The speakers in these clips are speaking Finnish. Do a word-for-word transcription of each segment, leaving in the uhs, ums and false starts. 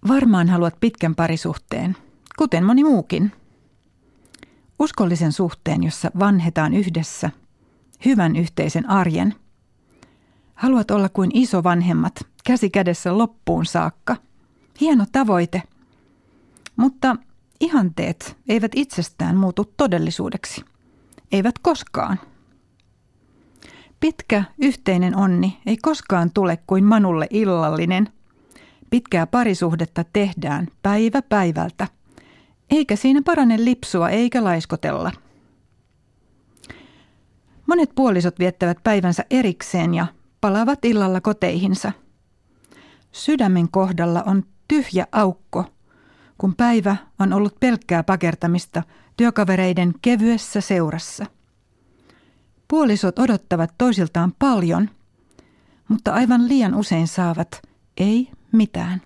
Varmaan haluat pitkän parisuhteen, kuten moni muukin. Uskollisen suhteen, jossa vanhetaan yhdessä, hyvän yhteisen arjen. Haluat olla kuin isovanhemmat, käsi kädessä loppuun saakka. Hieno tavoite. Mutta ihanteet eivät itsestään muutu todellisuudeksi. Eivät koskaan. Pitkä yhteinen onni ei koskaan tule kuin Manulle illallinen. Pitkää parisuhdetta tehdään päivä päivältä, eikä siinä parane lipsua eikä laiskotella. Monet puolisot viettävät päivänsä erikseen ja palaavat illalla koteihinsa. Sydämen kohdalla on tyhjä aukko, kun päivä on ollut pelkkää pakertamista työkavereiden kevyessä seurassa. Puolisot odottavat toisiltaan paljon, mutta aivan liian usein saavat ei mitään.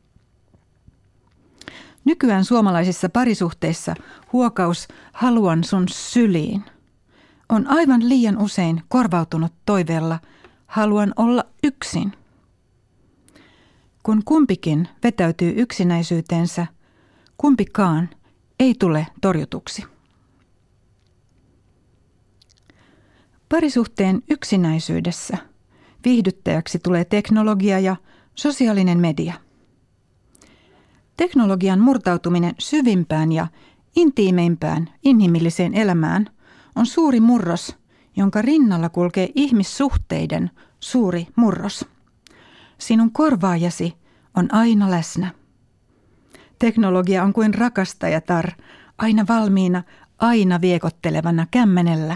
Nykyään suomalaisissa parisuhteissa huokaus haluan sun syliin on aivan liian usein korvautunut toiveella haluan olla yksin. Kun kumpikin vetäytyy yksinäisyyteensä, kumpikaan ei tule torjutuksi. Parisuhteen yksinäisyydessä viihdyttäjäksi tulee teknologia ja sosiaalinen media. Teknologian murtautuminen syvimpään ja intiimeimpään inhimilliseen elämään on suuri murros, jonka rinnalla kulkee ihmissuhteiden suuri murros. Sinun korvaajasi on aina läsnä. Teknologia on kuin rakastajatar, aina valmiina, aina viekottelevana kämmenellä.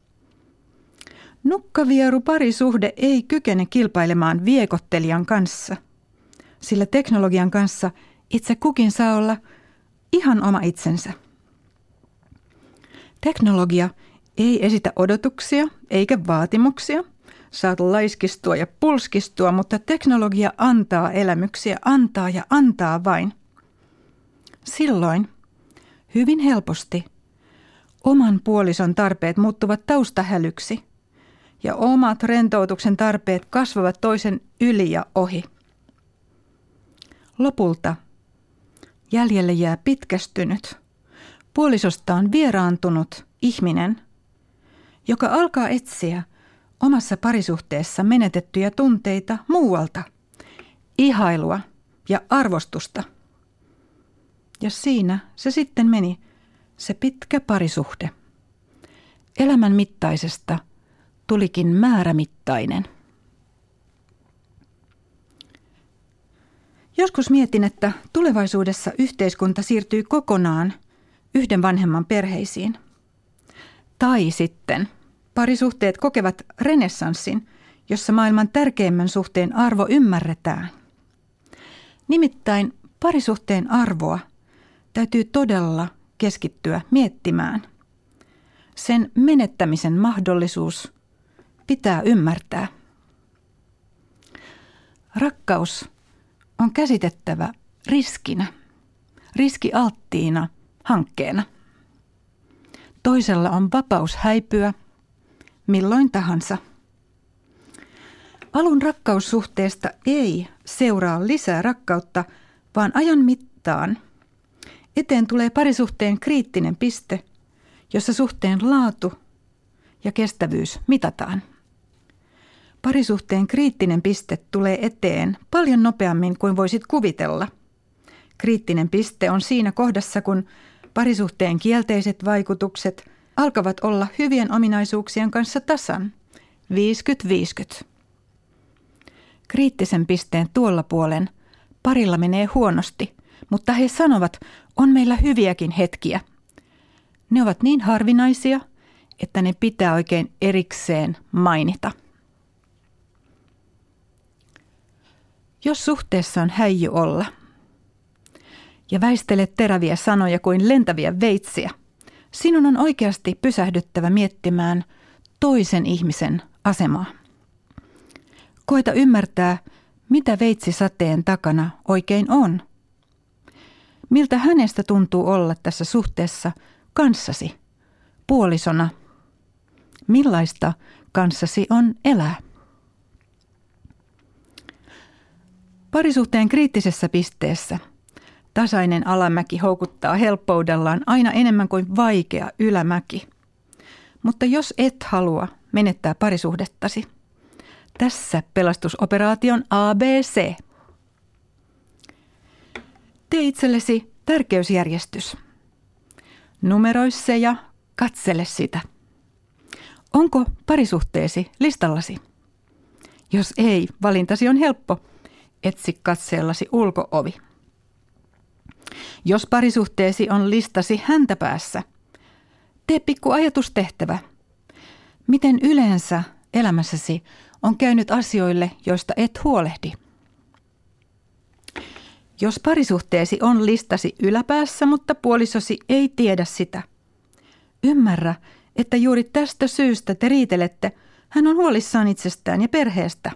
Nukkavieru parisuhde ei kykene kilpailemaan viekottelijan kanssa, sillä teknologian kanssa itse kukin saa olla ihan oma itsensä. Teknologia ei esitä odotuksia eikä vaatimuksia. Saat laiskistua ja pulskistua, mutta teknologia antaa elämyksiä, antaa ja antaa vain. Silloin hyvin helposti oman puolison tarpeet muuttuvat taustahälyksi ja omat rentoutuksen tarpeet kasvavat toisen yli ja ohi. Lopulta jäljelle jää pitkästynyt, puolisostaan vieraantunut ihminen, joka alkaa etsiä omassa parisuhteessa menetettyjä tunteita muualta, ihailua ja arvostusta. Ja siinä se sitten meni, se pitkä parisuhde. Elämän mittaisesta tulikin määrämittainen. Joskus mietin, että tulevaisuudessa yhteiskunta siirtyy kokonaan yhden vanhemman perheisiin. Tai sitten parisuhteet kokevat renessanssin, jossa maailman tärkeimmän suhteen arvo ymmärretään. Nimittäin parisuhteen arvoa täytyy todella keskittyä miettimään. Sen menettämisen mahdollisuus pitää ymmärtää. Rakkaus on käsitettävä riskinä, riskialttiina hankkeena. Toisella on vapaus häipyä milloin tahansa. Alun rakkaussuhteesta ei seuraa lisää rakkautta, vaan ajan mittaan eteen tulee parisuhteen kriittinen piste, jossa suhteen laatu ja kestävyys mitataan. Parisuhteen kriittinen piste tulee eteen paljon nopeammin kuin voisit kuvitella. Kriittinen piste on siinä kohdassa, kun parisuhteen kielteiset vaikutukset alkavat olla hyvien ominaisuuksien kanssa tasan, viisikymmentä viisikymmentä. Kriittisen pisteen tuolla puolen parilla menee huonosti, mutta he sanovat, on meillä hyviäkin hetkiä. Ne ovat niin harvinaisia, että ne pitää oikein erikseen mainita. Jos suhteessa on häijy olla ja väistelet teräviä sanoja kuin lentäviä veitsiä, sinun on oikeasti pysähdyttävä miettimään toisen ihmisen asemaa. Koita ymmärtää, mitä veitsisateen takana oikein on. Miltä hänestä tuntuu olla tässä suhteessa kanssasi, puolisona? Millaista kanssasi on elää? Parisuhteen kriittisessä pisteessä tasainen alamäki houkuttaa helppoudellaan aina enemmän kuin vaikea ylämäki. Mutta jos et halua menettää parisuhdettasi, tässä pelastusoperaation A B C. Tee itsellesi tärkeysjärjestys. Numeroi se ja katsele sitä. Onko parisuhteesi listallasi? Jos ei, valintasi on helppo. Etsi katseellasi ulko-ovi. Jos parisuhteesi on listasi häntäpäässä, tee pikku ajatustehtävä. Miten yleensä elämässäsi on käynyt asioille, joista et huolehdi? Jos parisuhteesi on listasi yläpäässä, mutta puolisosi ei tiedä sitä, ymmärrä, että juuri tästä syystä te riitelette. Hän on huolissaan itsestään ja perheestä.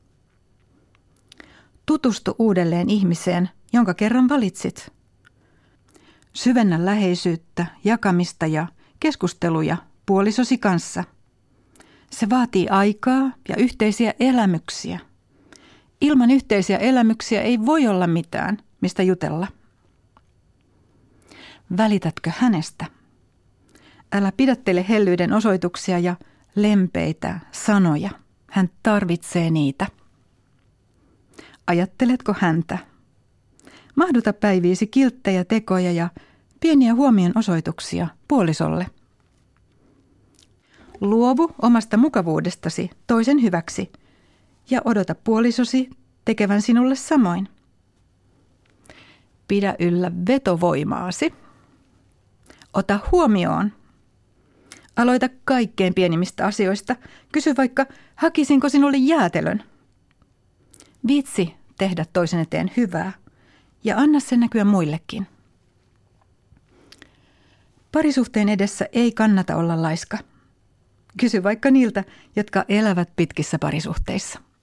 Tutustu uudelleen ihmiseen, jonka kerran valitsit. Syvennä läheisyyttä, jakamista ja keskusteluja puolisosi kanssa. Se vaatii aikaa ja yhteisiä elämyksiä. Ilman yhteisiä elämyksiä ei voi olla mitään, mistä jutella. Välitätkö hänestä? Älä pidättele hellyyden osoituksia ja lempeitä sanoja. Hän tarvitsee niitä. Ajatteletko häntä? Mahduta päiviisi kilttejä tekoja ja pieniä huomion osoituksia puolisolle. Luovu omasta mukavuudestasi toisen hyväksi ja odota puolisosi tekevän sinulle samoin. Pidä yllä vetovoimaasi. Ota huomioon. Aloita kaikkein pienimmistä asioista. Kysy vaikka, hakisinko sinulle jäätelön. Viitsi tehdä toisen eteen hyvää ja anna sen näkyä muillekin. Parisuhteen edessä ei kannata olla laiska. Kysy vaikka niiltä, jotka elävät pitkissä parisuhteissa.